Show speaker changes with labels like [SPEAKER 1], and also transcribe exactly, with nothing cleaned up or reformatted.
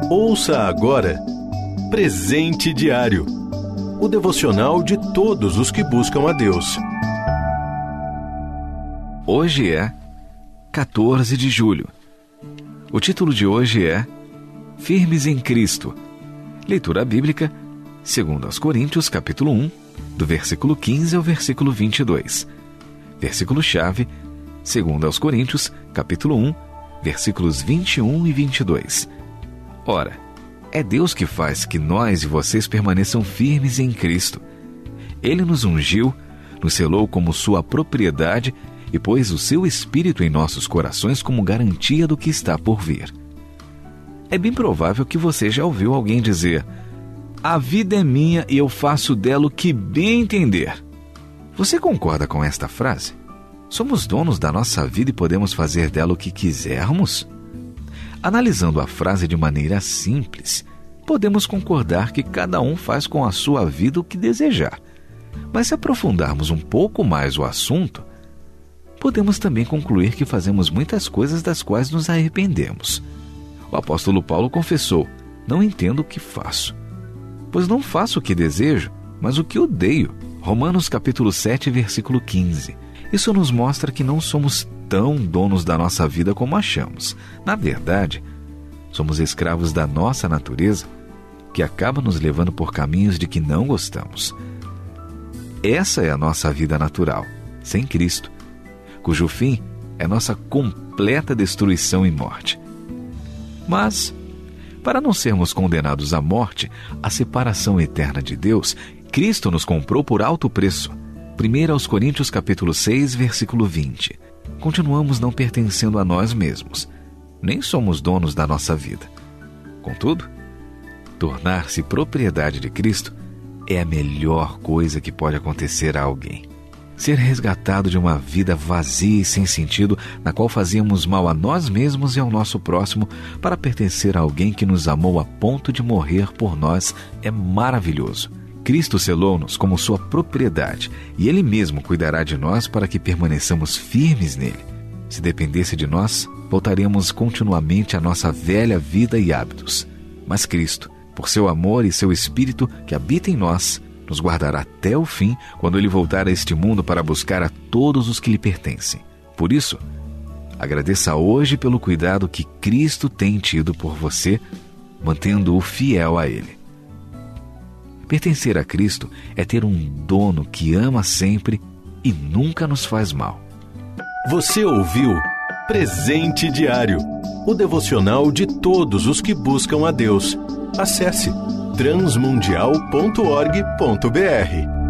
[SPEAKER 1] Ouça agora Presente Diário, o devocional de todos os que buscam a Deus.
[SPEAKER 2] Hoje é quatorze de julho. O título de hoje é Firmes em Cristo. Leitura bíblica, segundo aos Coríntios, capítulo um, do versículo quinze ao versículo vinte e dois. Versículo-chave, segundo aos Coríntios, capítulo um, versículos vinte e um e vinte e dois. Ora, é Deus que faz que nós e vocês permaneçam firmes em Cristo. Ele nos ungiu, nos selou como sua propriedade e pôs o seu Espírito em nossos corações como garantia do que está por vir. É bem provável que você já ouviu alguém dizer: a vida é minha e eu faço dela o que bem entender. Você concorda com esta frase? Somos donos da nossa vida e podemos fazer dela o que quisermos? Analisando a frase de maneira simples, podemos concordar que cada um faz com a sua vida o que desejar. Mas se aprofundarmos um pouco mais o assunto, podemos também concluir que fazemos muitas coisas das quais nos arrependemos. O apóstolo Paulo confessou: não entendo o que faço, pois não faço o que desejo, mas o que odeio. Romanos capítulo sete, versículo quinze. Isso nos mostra que não somos tão donos da nossa vida como achamos. Na verdade, somos escravos da nossa natureza, que acaba nos levando por caminhos de que não gostamos. Essa é a nossa vida natural, sem Cristo, cujo fim é nossa completa destruição e morte. Mas, para não sermos condenados à morte, à separação eterna de Deus, Cristo nos comprou por alto preço. primeiro aos Coríntios capítulo seis, versículo vinte. Continuamos não pertencendo a nós mesmos, nem somos donos da nossa vida. Contudo, tornar-se propriedade de Cristo é a melhor coisa que pode acontecer a alguém. Ser resgatado de uma vida vazia e sem sentido, na qual fazíamos mal a nós mesmos e ao nosso próximo, para pertencer a alguém que nos amou a ponto de morrer por nós, é maravilhoso. Cristo selou-nos como sua propriedade e Ele mesmo cuidará de nós para que permaneçamos firmes nele. Se dependesse de nós, voltaríamos continuamente à nossa velha vida e hábitos. Mas Cristo, por seu amor e seu Espírito que habita em nós, nos guardará até o fim, quando Ele voltar a este mundo para buscar a todos os que lhe pertencem. Por isso, agradeça hoje pelo cuidado que Cristo tem tido por você, mantendo-o fiel a Ele. Pertencer a Cristo é ter um dono que ama sempre e nunca nos faz mal.
[SPEAKER 1] Você ouviu Presente Diário, o devocional de todos os que buscam a Deus. Acesse transmundial ponto org ponto br.